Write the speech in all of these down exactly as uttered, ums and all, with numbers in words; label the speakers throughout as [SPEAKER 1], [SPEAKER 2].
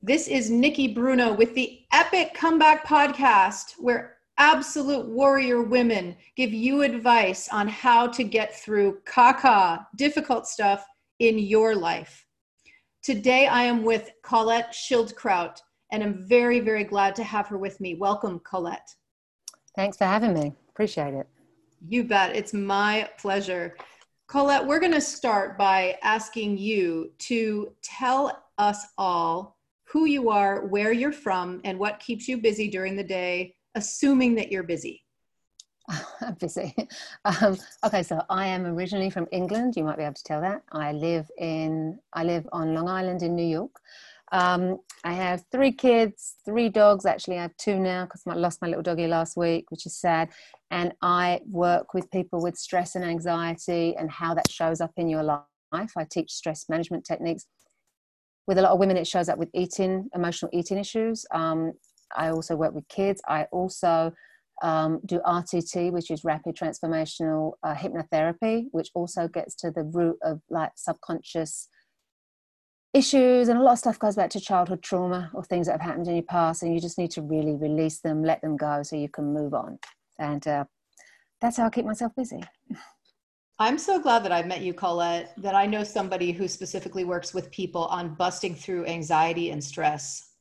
[SPEAKER 1] This is Nikki Bruno with the Epic Comeback Podcast, where absolute warrior women give you advice on how to get through caca, difficult stuff in your life. Today, I am with Colette Schildkraut, and I'm very, very glad to have her with me. Welcome, Colette.
[SPEAKER 2] Thanks for having me. Appreciate it.
[SPEAKER 1] You bet. It's my pleasure. Colette, we're going to start by asking you to tell us all who you are, where you're from, and what keeps you busy during the day, assuming that you're busy.
[SPEAKER 2] I'm busy. Um, okay, so I am originally from England. You might be able to tell that. I live in, I live on Long Island in New York. Um, I have three kids, three dogs. Actually, I have two now because I lost my little doggy last week, which is sad. And I work with people with stress and anxiety and how that shows up in your life. I teach stress management techniques. With a lot of women, it shows up with eating, emotional eating issues. Um, I also work with kids. I also um, do R T T, which is rapid transformational uh, hypnotherapy, which also gets to the root of like subconscious issues. And a lot of stuff goes back to childhood trauma or things that have happened in your past. And you just need to really release them, let them go so you can move on. And uh, that's how I keep myself busy.
[SPEAKER 1] I'm so glad that I've met you, Colette, that I know somebody who specifically works with people on busting through anxiety and stress.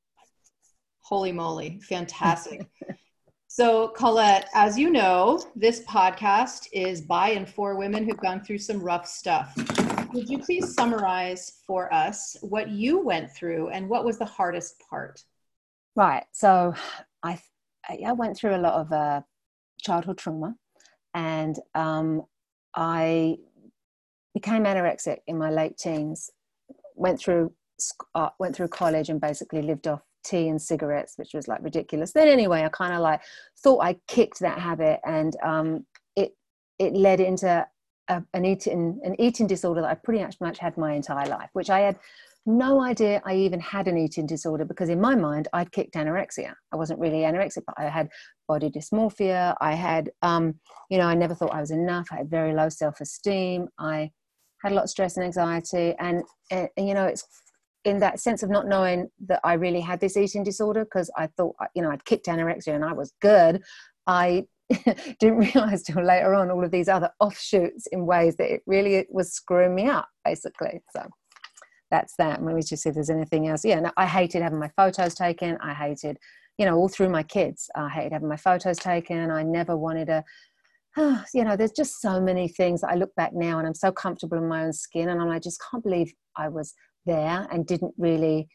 [SPEAKER 1] Holy moly, fantastic. So Colette, as you know, this podcast is by and for women who've gone through some rough stuff. Would you please summarize for us what you went through and what was the hardest part?
[SPEAKER 2] Right. So I, I went through a lot of uh, childhood trauma, and um, I became anorexic in my late teens, went through uh, went through college and basically lived off tea and cigarettes, which was like ridiculous. Then anyway, I kind of like thought I kicked that habit, and um, it it led into a, an eating an eating disorder that I pretty much much had my entire life, which I had no idea I even had an eating disorder, because in my mind I'd kicked anorexia. I wasn't really anorexic, but I had body dysmorphia. I had, um, you know, I never thought I was enough. I had very low self-esteem. I had a lot of stress and anxiety. And, and, and, you know, it's in that sense of not knowing that I really had this eating disorder, because I thought, you know, I'd kicked anorexia and I was good. I didn't realize till later on all of these other offshoots in ways that it really was screwing me up, basically. So that's that. Maybe just see if there's anything else. Yeah, no, I hated having my photos taken. I hated, you know, all through my kids, I hated having my photos taken. I never wanted to, oh, you know, there's just so many things that I look back now and I'm so comfortable in my own skin. And I'm like, I just can't believe I was there and didn't really,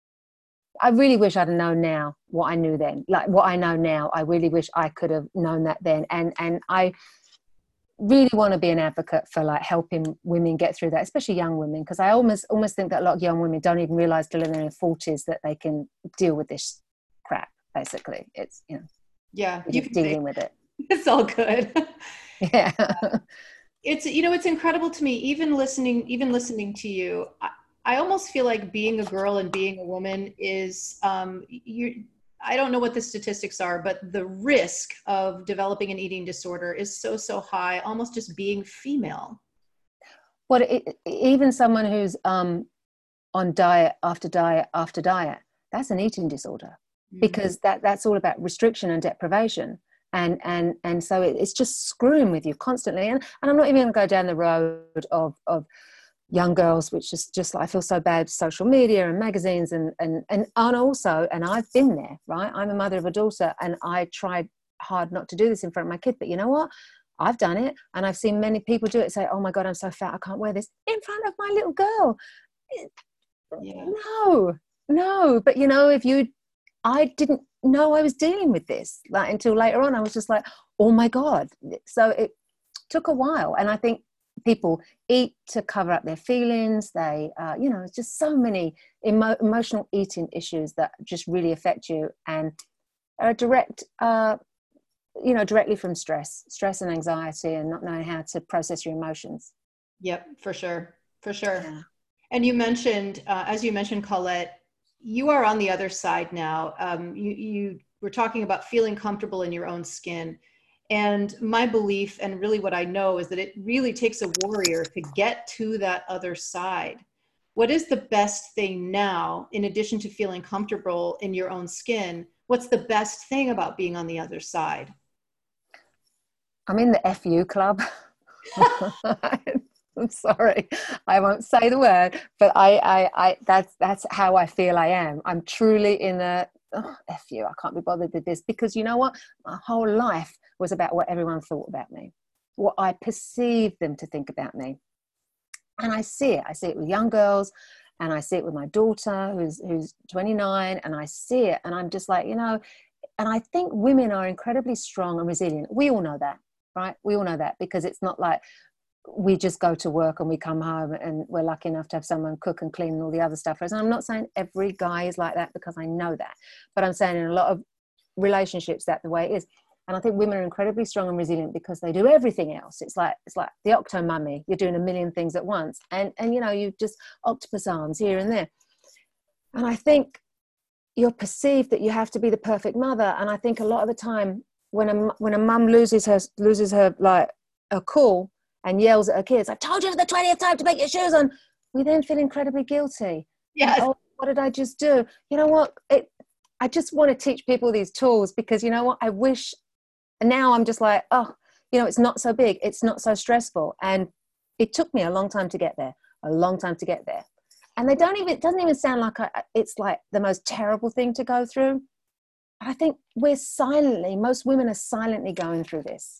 [SPEAKER 2] I really wish I'd have known now what I knew then. Like what I know now, I really wish I could have known that then. And, and I really want to be an advocate for like helping women get through that, especially young women, because I almost almost think that a lot of young women don't even realize till in their forties that they can deal with this crap. Basically, it's, you know,
[SPEAKER 1] yeah, you
[SPEAKER 2] just
[SPEAKER 1] can
[SPEAKER 2] dealing
[SPEAKER 1] say,
[SPEAKER 2] with it.
[SPEAKER 1] It's all good.
[SPEAKER 2] Yeah.
[SPEAKER 1] It's, you know, it's incredible to me, even listening, even listening to you. I, I almost feel like being a girl and being a woman is, um, you. I don't know what the statistics are, but the risk of developing an eating disorder is so, so high, almost just being female.
[SPEAKER 2] Well, it, even someone who's um, on diet after diet after diet, that's an eating disorder, mm-hmm. because that, that's all about restriction and deprivation. And, and, and so it, it's just screwing with you constantly. And, and I'm not even going to go down the road of, of young girls, which is just like, I feel so bad, social media and magazines and, and, and, and also, and I've been there, right? I'm a mother of a daughter and I tried hard not to do this in front of my kid, but you know what? I've done it. And I've seen many people do it, say, oh my God, I'm so fat, I can't wear this in front of my little girl. Yeah. No, no. But you know, if you, I didn't know I was dealing with this like until later on. I was just like, oh my God. So it took a while. And I think people eat to cover up their feelings. They, uh, you know, just so many emo- emotional eating issues that just really affect you and are direct, uh, you know, directly from stress, stress and anxiety and not knowing how to process your emotions.
[SPEAKER 1] Yep, for sure. For sure.
[SPEAKER 2] Yeah.
[SPEAKER 1] And you mentioned, uh, as you mentioned, Colette, you are on the other side now. Um, you, you were talking about feeling comfortable in your own skin. And my belief, and really what I know, is that it really takes a warrior to get to that other side. what is the best thing now, in addition to feeling comfortable in your own skin? What's the best thing about being on the other side?
[SPEAKER 2] I'm in the F U club. I'm sorry, I won't say the word, but I, I, I, that's, that's how I feel I am. I'm truly in a, oh, F you, I can't be bothered with this, because you know what? My whole life was about what everyone thought about me, what I perceived them to think about me. And I see it. I see it with young girls, and I see it with my daughter who's, who's twenty-nine, and I see it. And I'm just like, you know, and I think women are incredibly strong and resilient. We all know that, right? We all know that, because it's not like we just go to work and we come home and we're lucky enough to have someone cook and clean and all the other stuff. And I'm not saying every guy is like that, because I know that, but I'm saying in a lot of relationships that's the way it is. And I think women are incredibly strong and resilient because they do everything else. It's like, it's like the octo mummy. You're doing a million things at once. And, and, you know, you just octopus arms here and there. And I think you're perceived that you have to be the perfect mother. And I think a lot of the time when a, when a mum loses her, loses her, like, a cool, and yells at her kids, "I've told you for the twentieth time to put your shoes on," we then feel incredibly guilty.
[SPEAKER 1] Yes.
[SPEAKER 2] Like, oh, what did I just do? You know what? It, I just want to teach people these tools, because you know what? I wish, and now I'm just like, oh, you know, it's not so big. It's not so stressful. And it took me a long time to get there, a long time to get there. And they don't even, it doesn't even sound like I, it's like the most terrible thing to go through. I think we're silently, most women are silently going through this.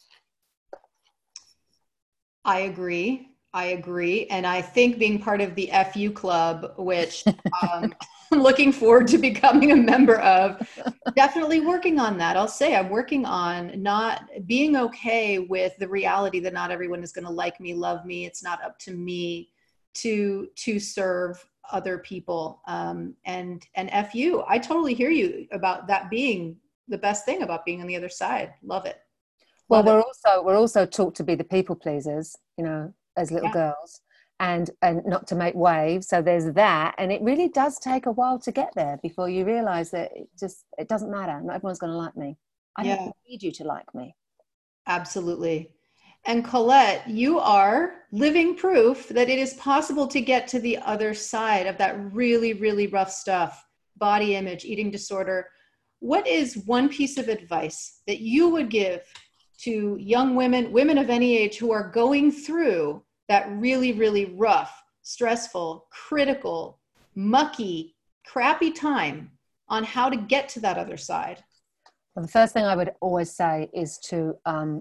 [SPEAKER 1] I agree. I agree. And I think being part of the F U club, which um, I'm looking forward to becoming a member of, definitely working on that. I'll say I'm working on not being okay with the reality that not everyone is going to like me, love me. It's not up to me to, to serve other people. Um, and, and F U, I totally hear you about that being the best thing about being on the other side. Love it.
[SPEAKER 2] Well,
[SPEAKER 1] Love
[SPEAKER 2] we're
[SPEAKER 1] it.
[SPEAKER 2] also we're also taught to be the people pleasers, you know, as little
[SPEAKER 1] Yeah.
[SPEAKER 2] girls, and and not to make waves. So there's that, and it really does take a while to get there before you realize that it just it doesn't matter. Not everyone's going to like me. I
[SPEAKER 1] Yeah.
[SPEAKER 2] don't need you to like me.
[SPEAKER 1] Absolutely. And Colette, you are living proof that it is possible to get to the other side of that really, really rough stuff, body image, eating disorder. What is one piece of advice that you would give to young women, women of any age, who are going through that really, really rough, stressful, critical, mucky, crappy time, on how to get to that other side?
[SPEAKER 2] Well, the first thing I would always say is to um,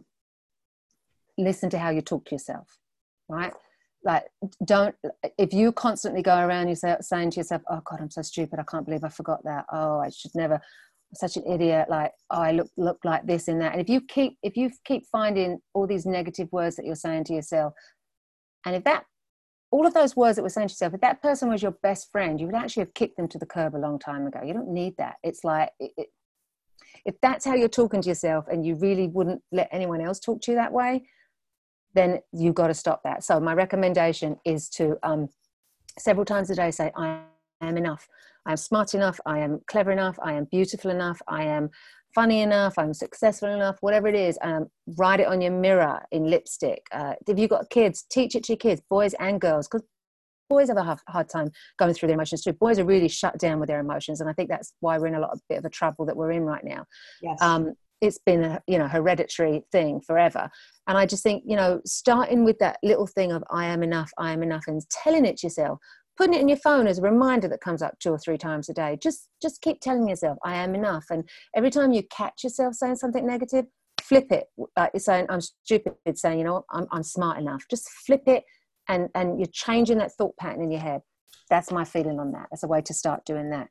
[SPEAKER 2] listen to how you talk to yourself, right? Like, don't, if you constantly go around, you say, saying to yourself, "Oh God, I'm so stupid. I can't believe I forgot that. Oh, I should never, I'm such an idiot. Like, oh, I look, look like this and that." And if you keep, if you keep finding all these negative words that you're saying to yourself, and if that, all of those words that we're saying to yourself, if that person was your best friend, you would actually have kicked them to the curb a long time ago. You don't need that. It's like, it, it, if that's how you're talking to yourself and you really wouldn't let anyone else talk to you that way, then you've got to stop that. So my recommendation is to um, several times a day say, "I am enough. I am smart enough. I am clever enough. I am beautiful enough. I am funny enough. I'm successful enough," whatever it is. Um, write it on your mirror in lipstick. Uh, if you've got kids, teach it to your kids, boys and girls, because boys have a hard time going through their emotions too. Boys are really shut down with their emotions. And I think that's why we're in a lot of bit of a trouble that we're in right now.
[SPEAKER 1] Yes.
[SPEAKER 2] Um, it's been a, you know, hereditary thing forever. And I just think, you know, starting with that little thing of "I am enough, I am enough," and telling it to yourself, putting it in your phone as a reminder that comes up two or three times a day. Just, just keep telling yourself, "I am enough." And every time you catch yourself saying something negative, flip it. Like you're saying, "I'm stupid," saying, "You know what, I'm, I'm smart enough." Just flip it. And, and you're changing that thought pattern in your head. That's my feeling on that. That's a way to start doing that.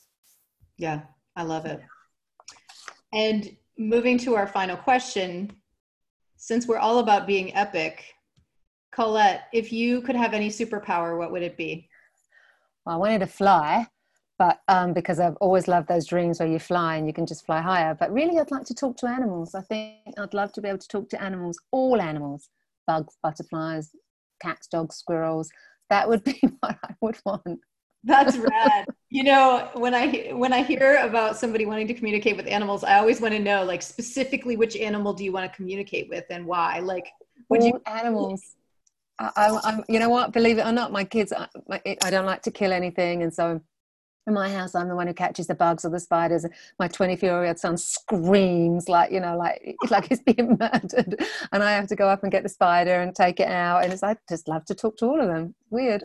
[SPEAKER 1] Yeah, I love it. And moving to our final question, since we're all about being epic, Colette, if you could have any superpower, what would it be?
[SPEAKER 2] Well, I wanted to fly, but um, because I've always loved those dreams where you fly and you can just fly higher. But really, I'd like to talk to animals. I think I'd love to be able to talk to animals, all animals, bugs, butterflies, cats, dogs, squirrels. That would be what I would want.
[SPEAKER 1] That's rad. You know, when I when I hear about somebody wanting to communicate with animals, I always want to know, like, specifically which animal do you want to communicate with and why? Like, would
[SPEAKER 2] all
[SPEAKER 1] you
[SPEAKER 2] animals. I, I, I'm, you know what? Believe it or not, my kids, I, my, I don't like to kill anything, and so in my house, I'm the one who catches the bugs or the spiders. My twenty-four-year-old son screams like, you know, like like he's being murdered, and I have to go up and get the spider and take it out. And it's I just love to talk to all of them. Weird.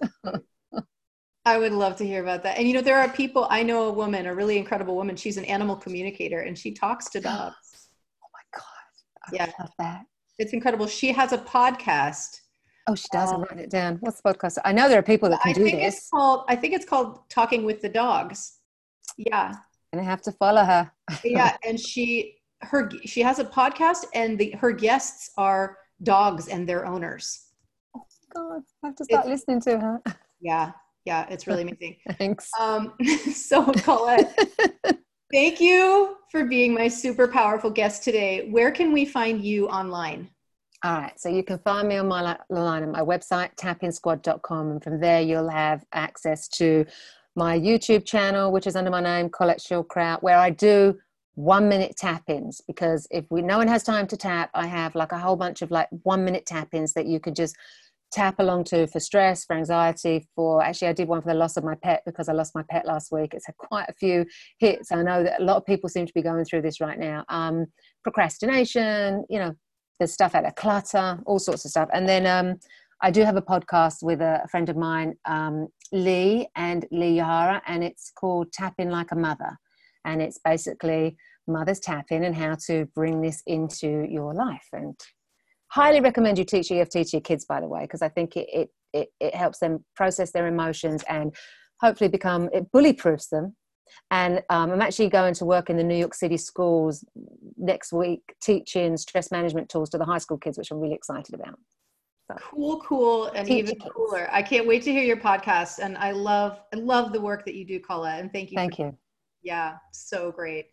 [SPEAKER 1] I would love to hear about that. And you know, there are people. I know a woman, a really incredible woman. She's an animal communicator, and she talks to dogs.
[SPEAKER 2] Oh my god! I
[SPEAKER 1] Yeah,
[SPEAKER 2] love that.
[SPEAKER 1] It's incredible. She has a podcast.
[SPEAKER 2] Oh, she does. I'm
[SPEAKER 1] Um,
[SPEAKER 2] writing it down. What's the podcast? I know there are people that can
[SPEAKER 1] I
[SPEAKER 2] do
[SPEAKER 1] think
[SPEAKER 2] this.
[SPEAKER 1] it's called. I think it's called Talking with the Dogs. Yeah.
[SPEAKER 2] And I have to follow her.
[SPEAKER 1] Yeah, and she her she has a podcast, and the her guests are dogs and their owners.
[SPEAKER 2] Oh God, I have to start
[SPEAKER 1] It's,
[SPEAKER 2] listening to her.
[SPEAKER 1] Yeah, yeah, it's really amazing.
[SPEAKER 2] Thanks.
[SPEAKER 1] Um, so Colette, thank you for being my super powerful guest today. Where can we find you online?
[SPEAKER 2] All right, so you can find me on my line on my website, tap in squad dot com, and from there you'll have access to my YouTube channel, which is under my name, Colette Schildkraut, where I do one minute tap-ins, because if we no one has time to tap, I have like a whole bunch of like one minute tap-ins that you can just tap along to for stress, for anxiety, for actually I did one for the loss of my pet, because I lost my pet last week. It's had quite a few hits. I know that a lot of people seem to be going through this right now. Um, procrastination, you know, there's stuff out of clutter, all sorts of stuff. And then um, I do have a podcast with a, a friend of mine, um, Lee and Lee Yahara, and it's called Tap In Like a Mother. And it's basically mothers tap in and how to bring this into your life. And highly recommend you teach E F T to your kids, by the way, because I think it, it, it, it helps them process their emotions and hopefully become, it bully proofs them. And um, I'm actually going to work in the New York City schools next week, teaching stress management tools to the high school kids, which I'm really excited about. So,
[SPEAKER 1] cool, cool, and even cooler. I can't wait to hear your podcast. And I love, I love the work that you do, Colette. And thank you.
[SPEAKER 2] Thank
[SPEAKER 1] for,
[SPEAKER 2] you.
[SPEAKER 1] Yeah, so great.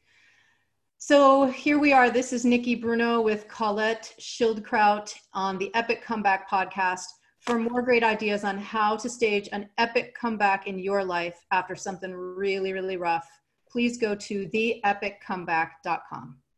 [SPEAKER 1] So here we are. This is Nikki Bruno with Colette Schildkraut on the Epic Comeback podcast. For more great ideas on how to stage an epic comeback in your life after something really, really rough, please go to the epic comeback dot com.